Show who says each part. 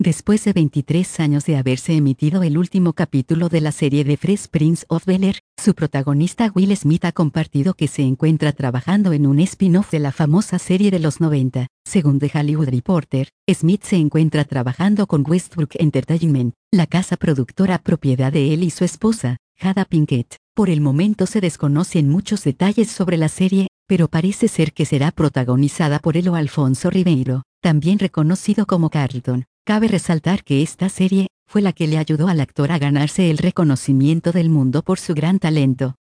Speaker 1: Después de 23 años de haberse emitido el último capítulo de la serie de Fresh Prince of Bel-Air, su protagonista Will Smith ha compartido que se encuentra trabajando en un spin-off de la famosa serie de los 90. Según The Hollywood Reporter, Smith se encuentra trabajando con Westbrook Entertainment, la casa productora propiedad de él y su esposa, Jada Pinkett. Por el momento se desconocen muchos detalles sobre la serie, pero parece ser que será protagonizada por él o Alfonso Ribeiro, también reconocido como Carlton. Cabe resaltar que esta serie fue la que le ayudó al actor a ganarse el reconocimiento del mundo por su gran talento.